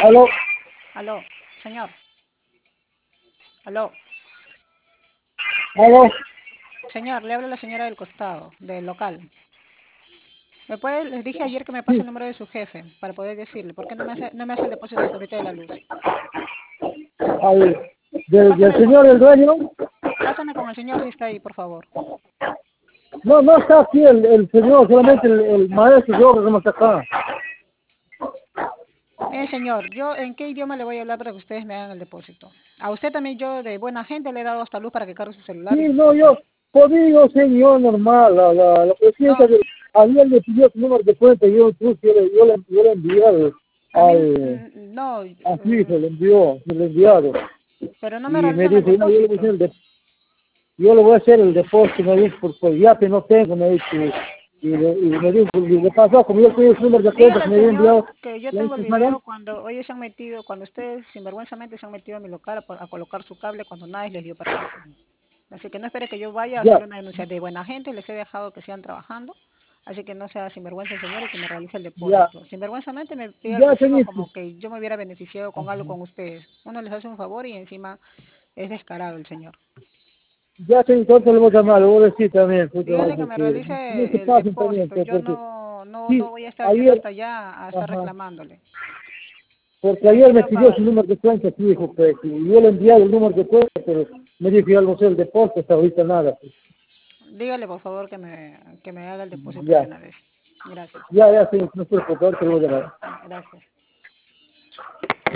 Aló, Aló, señor. Aló, aló. señor, le habla la señora del costado, del local. Les dije ayer que me pase el Sí, número de su jefe para poder decirle, ¿por qué no me hace el depósito ahorita de la luz? al, del Pásame con, señor el dueño. pásame con el señor si está ahí, por favor. No, no está aquí el señor, solamente el maestro yo que estamos acá. Señor, ¿yo en qué idioma le voy a hablar para que ustedes me hagan el depósito? A usted también yo de buena gente le he dado hasta luz para que cargue su Sí, celular y sus no, cosas. yo, conmigo señor normal, la No, presidenta de, ayer me pidió su número de cuenta y yo le envié a mí, no, a su hijo, le enviado. pero no me Y me realizan el dijo, no, depósito. yo le voy a hacer el depósito, me dijo, por ya que no tengo, me dijo, y me dijo, y le pasó, como yo tengo su número de cuenta Dígale que al me había señor enviado, que yo le tengo el dije, video madame, cuando ellos se han metido, cuando ustedes sinvergüenzamente se han metido a mi local a colocar su cable cuando nadie les dio permiso. Así que no espere que yo vaya a ya, hacerle una denuncia de buena gente, les he dejado que sigan trabajando, así que no sea sinvergüenza el señor y que me realice el ya, depósito. Sinvergüenzamente me pide el ya, recibo señor. como que yo me hubiera beneficiado con algo con ustedes. Uno les hace un favor y encima es descarado el señor. Ya te entonces le voy a llamar, le voy a decir también, puta madre, Dígale que me porque no se realice el pasen también, depósito. pues, Yo porque no sí, voy a estar yendo ayer, hasta allá a estar ajá, reclamándole. porque ayer me Necesito pidió pagar. su número de cuenta, sí, dijo, pues, y yo le envié el número de cuenta, pero me dijo, ya no sé el depósito, hasta ahorita nada, pues. Dígale por favor que me haga el depósito de Ya, una vez. Gracias. ya, sí, no se preocupe, ahorita le voy a llamar. Gracias.